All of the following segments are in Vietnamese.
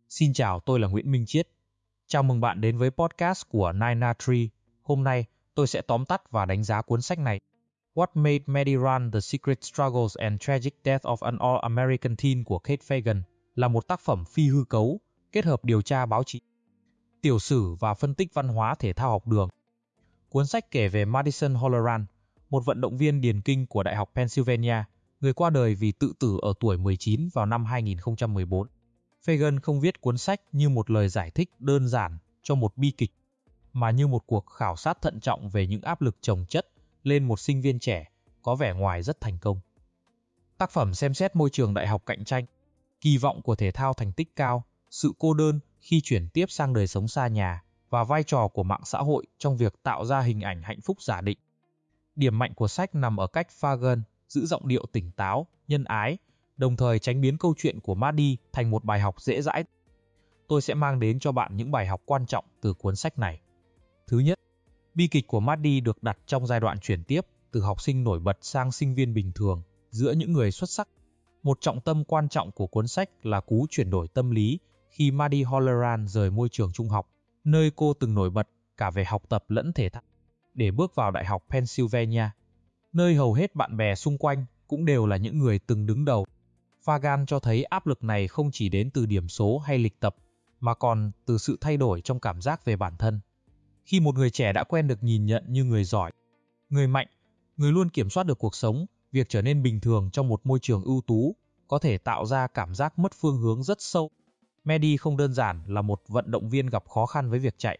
Xin chào, tôi là Nguyễn Minh Chiết. Chào mừng bạn đến với podcast của Nina Tree. Hôm nay, tôi sẽ tóm tắt và đánh giá cuốn sách này. What Made Maddie Run: The Secret Struggles and Tragic Death of an All-American Teen của Kate Fagan là một tác phẩm phi hư cấu, kết hợp điều tra báo chí, tiểu sử và phân tích văn hóa thể thao học đường. Cuốn sách kể về Madison Holleran, một vận động viên điền kinh của Đại học Pennsylvania, người qua đời vì tự tử ở tuổi 19 vào năm 2014. Fagan không viết cuốn sách như một lời giải thích đơn giản cho một bi kịch, mà như một cuộc khảo sát thận trọng về những áp lực chồng chất lên một sinh viên trẻ có vẻ ngoài rất thành công. Tác phẩm xem xét môi trường đại học cạnh tranh, kỳ vọng của thể thao thành tích cao, sự cô đơn khi chuyển tiếp sang đời sống xa nhà và vai trò của mạng xã hội trong việc tạo ra hình ảnh hạnh phúc giả định. Điểm mạnh của sách nằm ở cách Fagan giữ giọng điệu tỉnh táo, nhân ái, đồng thời tránh biến câu chuyện của Maddie thành một bài học dễ dãi. Tôi sẽ mang đến cho bạn những bài học quan trọng từ cuốn sách này. Thứ nhất, bi kịch của Maddie được đặt trong giai đoạn chuyển tiếp từ học sinh nổi bật sang sinh viên bình thường giữa những người xuất sắc. Một trọng tâm quan trọng của cuốn sách là cú chuyển đổi tâm lý khi Maddie Holleran rời môi trường trung học, nơi cô từng nổi bật cả về học tập lẫn thể thao, để bước vào Đại học Pennsylvania, nơi hầu hết bạn bè xung quanh cũng đều là những người từng đứng đầu. Fagan cho thấy áp lực này không chỉ đến từ điểm số hay lịch tập, mà còn từ sự thay đổi trong cảm giác về bản thân. Khi một người trẻ đã quen được nhìn nhận như người giỏi, người mạnh, người luôn kiểm soát được cuộc sống, việc trở nên bình thường trong một môi trường ưu tú có thể tạo ra cảm giác mất phương hướng rất sâu. Maddie không đơn giản là một vận động viên gặp khó khăn với việc chạy.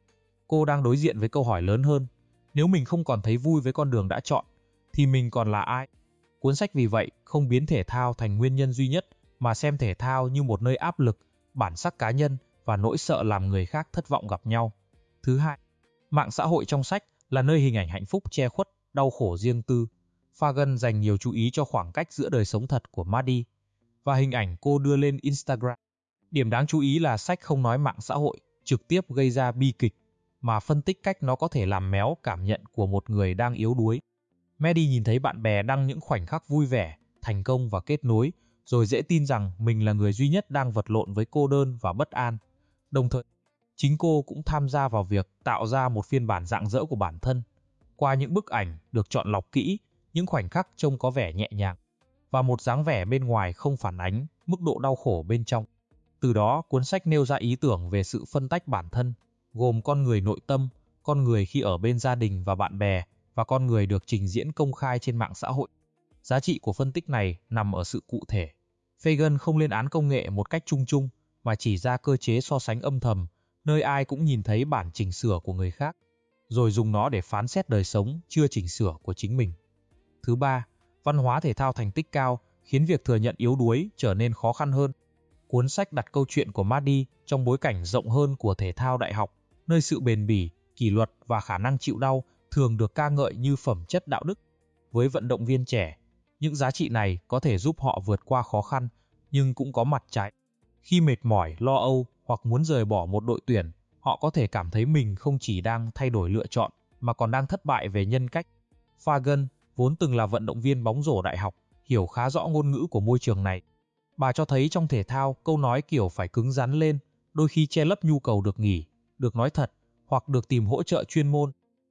Cô đang đối diện với câu hỏi lớn hơn, nếu mình không còn thấy vui với con đường đã chọn, thì mình còn là ai? Cuốn sách vì vậy không biến thể thao thành nguyên nhân duy nhất, mà xem thể thao như một nơi áp lực, bản sắc cá nhân và nỗi sợ làm người khác thất vọng gặp nhau. Thứ hai, mạng xã hội trong sách là nơi hình ảnh hạnh phúc che khuất đau khổ riêng tư. Fagan dành nhiều chú ý cho khoảng cách giữa đời sống thật của Maddie và hình ảnh cô đưa lên Instagram. Điểm đáng chú ý là sách không nói mạng xã hội trực tiếp gây ra bi kịch, mà phân tích cách nó có thể làm méo cảm nhận của một người đang yếu đuối. Maddie nhìn thấy bạn bè đăng những khoảnh khắc vui vẻ, thành công và kết nối, rồi dễ tin rằng mình là người duy nhất đang vật lộn với cô đơn và bất an. Đồng thời, chính cô cũng tham gia vào việc tạo ra một phiên bản rạng rỡ của bản thân. Qua những bức ảnh được chọn lọc kỹ, những khoảnh khắc trông có vẻ nhẹ nhàng, và một dáng vẻ bên ngoài không phản ánh mức độ đau khổ bên trong. Từ đó, cuốn sách nêu ra ý tưởng về sự phân tách bản thân, gồm con người nội tâm, con người khi ở bên gia đình và bạn bè, và con người được trình diễn công khai trên mạng xã hội. Giá trị của phân tích này nằm ở sự cụ thể. Fagan không lên án công nghệ một cách chung chung, mà chỉ ra cơ chế so sánh âm thầm, nơi ai cũng nhìn thấy bản chỉnh sửa của người khác, rồi dùng nó để phán xét đời sống chưa chỉnh sửa của chính mình. Thứ ba, văn hóa thể thao thành tích cao khiến việc thừa nhận yếu đuối trở nên khó khăn hơn. Cuốn sách đặt câu chuyện của Maddie trong bối cảnh rộng hơn của thể thao đại học, nơi sự bền bỉ, kỷ luật và khả năng chịu đau thường được ca ngợi như phẩm chất đạo đức. Với vận động viên trẻ, những giá trị này có thể giúp họ vượt qua khó khăn, nhưng cũng có mặt trái. Khi mệt mỏi, lo âu hoặc muốn rời bỏ một đội tuyển, họ có thể cảm thấy mình không chỉ đang thay đổi lựa chọn, mà còn đang thất bại về nhân cách. Fagan, vốn từng là vận động viên bóng rổ đại học, hiểu khá rõ ngôn ngữ của môi trường này. Bà cho thấy trong thể thao, câu nói kiểu phải cứng rắn lên, đôi khi che lấp nhu cầu được nghỉ, được nói thật, hoặc được tìm hỗ trợ chuyên môn.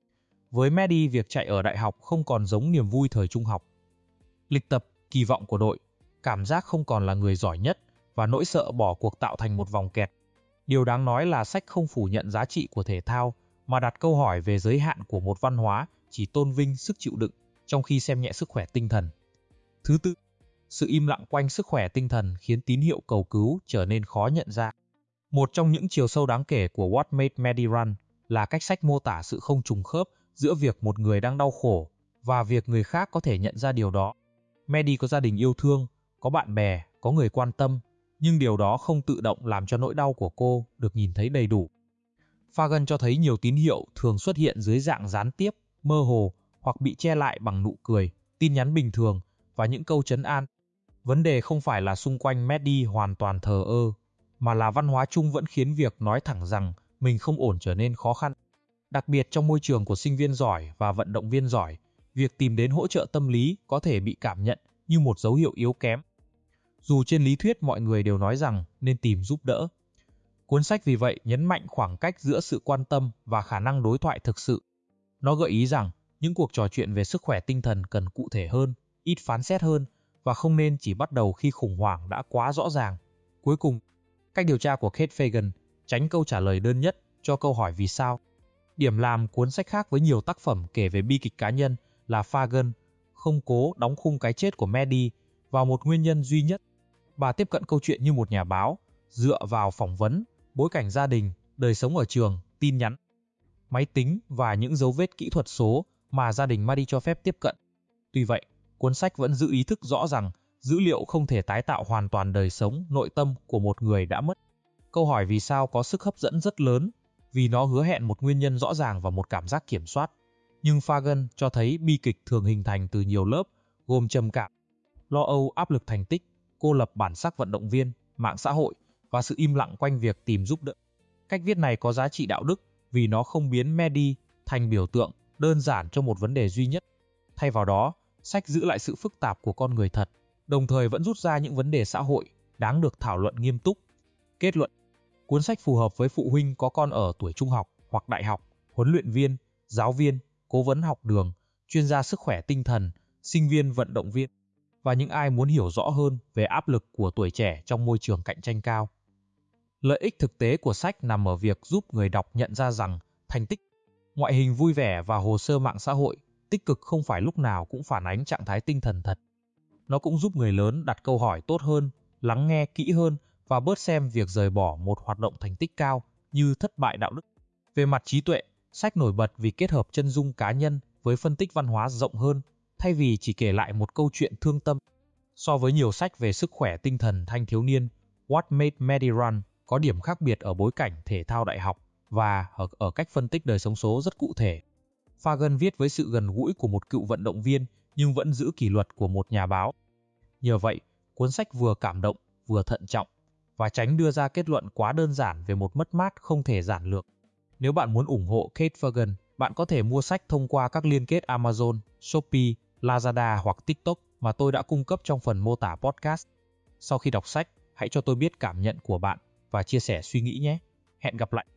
Với Maddie, việc chạy ở đại học không còn giống niềm vui thời trung học. Lịch tập, kỳ vọng của đội, cảm giác không còn là người giỏi nhất, và nỗi sợ bỏ cuộc tạo thành một vòng kẹt. Điều đáng nói là sách không phủ nhận giá trị của thể thao, mà đặt câu hỏi về giới hạn của một văn hóa chỉ tôn vinh sức chịu đựng, trong khi xem nhẹ sức khỏe tinh thần. Thứ tư, sự im lặng quanh sức khỏe tinh thần khiến tín hiệu cầu cứu trở nên khó nhận ra. Một trong những chiều sâu đáng kể của What Made Maddie Run là cách sách mô tả sự không trùng khớp giữa việc một người đang đau khổ và việc người khác có thể nhận ra điều đó. Maddie có gia đình yêu thương, có bạn bè, có người quan tâm, nhưng điều đó không tự động làm cho nỗi đau của cô được nhìn thấy đầy đủ. Fagan cho thấy nhiều tín hiệu thường xuất hiện dưới dạng gián tiếp, mơ hồ hoặc bị che lại bằng nụ cười, tin nhắn bình thường và những câu trấn an. Vấn đề không phải là xung quanh Maddie hoàn toàn thờ ơ, mà là văn hóa chung vẫn khiến việc nói thẳng rằng mình không ổn trở nên khó khăn. Đặc biệt trong môi trường của sinh viên giỏi và vận động viên giỏi, việc tìm đến hỗ trợ tâm lý có thể bị cảm nhận như một dấu hiệu yếu kém. Dù trên lý thuyết mọi người đều nói rằng nên tìm giúp đỡ, Cuốn sách vì vậy nhấn mạnh khoảng cách giữa sự quan tâm và khả năng đối thoại thực sự. Nó gợi ý rằng những cuộc trò chuyện về sức khỏe tinh thần cần cụ thể hơn, ít phán xét hơn và không nên chỉ bắt đầu khi khủng hoảng đã quá rõ ràng. Cuối cùng, cách điều tra của Kate Fagan tránh câu trả lời đơn nhất cho câu hỏi vì sao. Điểm làm cuốn sách khác với nhiều tác phẩm kể về bi kịch cá nhân là Fagan không cố đóng khung cái chết của Maddie vào một nguyên nhân duy nhất. Bà tiếp cận câu chuyện như một nhà báo, dựa vào phỏng vấn, bối cảnh gia đình, đời sống ở trường, tin nhắn, máy tính và những dấu vết kỹ thuật số mà gia đình Maddie cho phép tiếp cận. Tuy vậy, cuốn sách vẫn giữ ý thức rõ rằng dữ liệu không thể tái tạo hoàn toàn đời sống, nội tâm của một người đã mất. Câu hỏi vì sao có sức hấp dẫn rất lớn, vì nó hứa hẹn một nguyên nhân rõ ràng và một cảm giác kiểm soát. Nhưng Fagan cho thấy bi kịch thường hình thành từ nhiều lớp, gồm trầm cảm, lo âu, áp lực thành tích, cô lập bản sắc vận động viên, mạng xã hội và sự im lặng quanh việc tìm giúp đỡ. Cách viết này có giá trị đạo đức vì nó không biến Maddie thành biểu tượng đơn giản cho một vấn đề duy nhất. Thay vào đó, sách giữ lại sự phức tạp của con người thật, đồng thời vẫn rút ra những vấn đề xã hội đáng được thảo luận nghiêm túc. Kết luận, cuốn sách phù hợp với phụ huynh có con ở tuổi trung học hoặc đại học, huấn luyện viên, giáo viên, cố vấn học đường, chuyên gia sức khỏe tinh thần, sinh viên vận động viên và những ai muốn hiểu rõ hơn về áp lực của tuổi trẻ trong môi trường cạnh tranh cao. Lợi ích thực tế của sách nằm ở việc giúp người đọc nhận ra rằng thành tích, ngoại hình vui vẻ và hồ sơ mạng xã hội tích cực không phải lúc nào cũng phản ánh trạng thái tinh thần thật. Nó cũng giúp người lớn đặt câu hỏi tốt hơn, lắng nghe kỹ hơn và bớt xem việc rời bỏ một hoạt động thành tích cao như thất bại đạo đức. Về mặt trí tuệ, sách nổi bật vì kết hợp chân dung cá nhân với phân tích văn hóa rộng hơn, thay vì chỉ kể lại một câu chuyện thương tâm. So với nhiều sách về sức khỏe tinh thần thanh thiếu niên, What Made Maddie Run có điểm khác biệt ở bối cảnh thể thao đại học và ở cách phân tích đời sống số rất cụ thể. Fagan viết với sự gần gũi của một cựu vận động viên nhưng vẫn giữ kỷ luật của một nhà báo. Nhờ vậy, cuốn sách vừa cảm động, vừa thận trọng và tránh đưa ra kết luận quá đơn giản về một mất mát không thể giản lược. Nếu bạn muốn ủng hộ Kate Fagan, bạn có thể mua sách thông qua các liên kết Amazon, Shopee, Lazada hoặc TikTok mà tôi đã cung cấp trong phần mô tả podcast. Sau khi đọc sách, hãy cho tôi biết cảm nhận của bạn và chia sẻ suy nghĩ nhé. Hẹn gặp lại!